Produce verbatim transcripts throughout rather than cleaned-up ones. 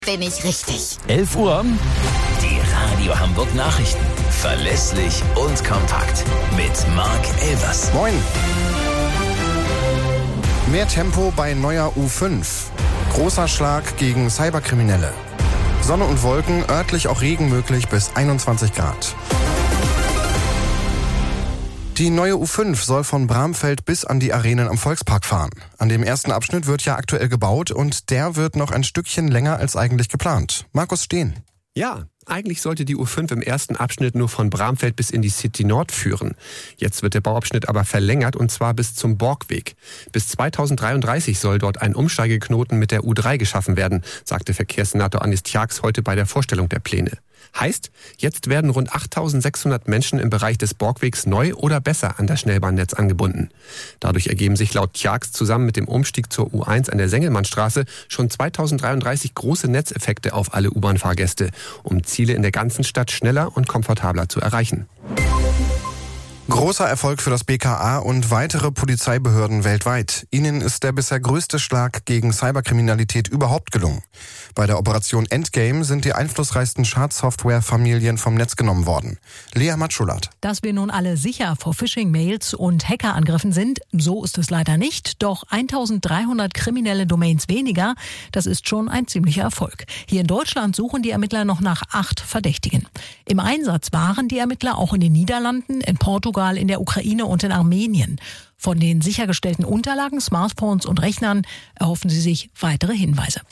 Bin ich richtig. elf Uhr. Die Radio Hamburg Nachrichten. Verlässlich und kompakt. Mit Marc Elvers. Moin. Mehr Tempo bei neuer U fünf. Großer Schlag gegen Cyberkriminelle. Sonne und Wolken, örtlich auch Regen möglich bis einundzwanzig Grad. Die neue U fünf soll von Bramfeld bis an die Arenen am Volkspark fahren. An dem ersten Abschnitt wird ja aktuell gebaut und der wird noch ein Stückchen länger als eigentlich geplant. Markus Steen. Ja, eigentlich sollte die U fünf im ersten Abschnitt nur von Bramfeld bis in die City Nord führen. Jetzt wird der Bauabschnitt aber verlängert und zwar bis zum Borgweg. Bis zweitausenddreiunddreißig soll dort ein Umsteigeknoten mit der U drei geschaffen werden, sagte Verkehrssenator Anis Tjax heute bei der Vorstellung der Pläne. Heißt, jetzt werden rund achttausendsechshundert Menschen im Bereich des Borgwegs neu oder besser an das Schnellbahnnetz angebunden. Dadurch ergeben sich laut Tjax zusammen mit dem Umstieg zur U eins an der Sengelmannstraße schon zweitausenddreiunddreißig große Netzeffekte auf alle U-Bahn-Fahrgäste, um Ziele in der ganzen Stadt schneller und komfortabler zu erreichen. Großer Erfolg für das B K A und weitere Polizeibehörden weltweit. Ihnen ist der bisher größte Schlag gegen Cyberkriminalität überhaupt gelungen. Bei der Operation Endgame sind die einflussreichsten Schadsoftware-Familien vom Netz genommen worden. Lea Matschulat. Dass wir nun alle sicher vor Phishing-Mails und Hackerangriffen sind, so ist es leider nicht. Doch eintausenddreihundert kriminelle Domains weniger, das ist schon ein ziemlicher Erfolg. Hier in Deutschland suchen die Ermittler noch nach acht Verdächtigen. Im Einsatz waren die Ermittler auch in den Niederlanden, in Portugal, in der Ukraine und in Armenien. Von den sichergestellten Unterlagen, Smartphones und Rechnern erhoffen sie sich weitere Hinweise.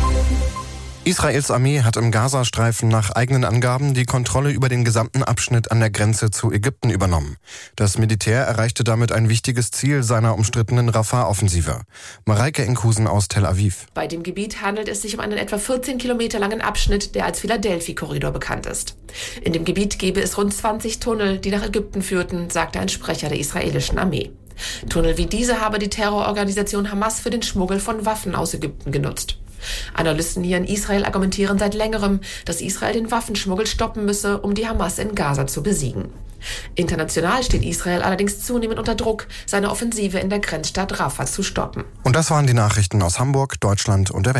Israels Armee hat im Gazastreifen nach eigenen Angaben die Kontrolle über den gesamten Abschnitt an der Grenze zu Ägypten übernommen. Das Militär erreichte damit ein wichtiges Ziel seiner umstrittenen Rafah-Offensive. Mareike Enkhusen aus Tel Aviv. Bei dem Gebiet handelt es sich um einen etwa vierzehn Kilometer langen Abschnitt, der als Philadelphia-Korridor bekannt ist. In dem Gebiet gäbe es rund zwanzig Tunnel, die nach Ägypten führten, sagte ein Sprecher der israelischen Armee. Tunnel wie diese habe die Terrororganisation Hamas für den Schmuggel von Waffen aus Ägypten genutzt. Analysten hier in Israel argumentieren seit längerem, dass Israel den Waffenschmuggel stoppen müsse, um die Hamas in Gaza zu besiegen. International steht Israel allerdings zunehmend unter Druck, seine Offensive in der Grenzstadt Rafah zu stoppen. Und das waren die Nachrichten aus Hamburg, Deutschland und der Welt.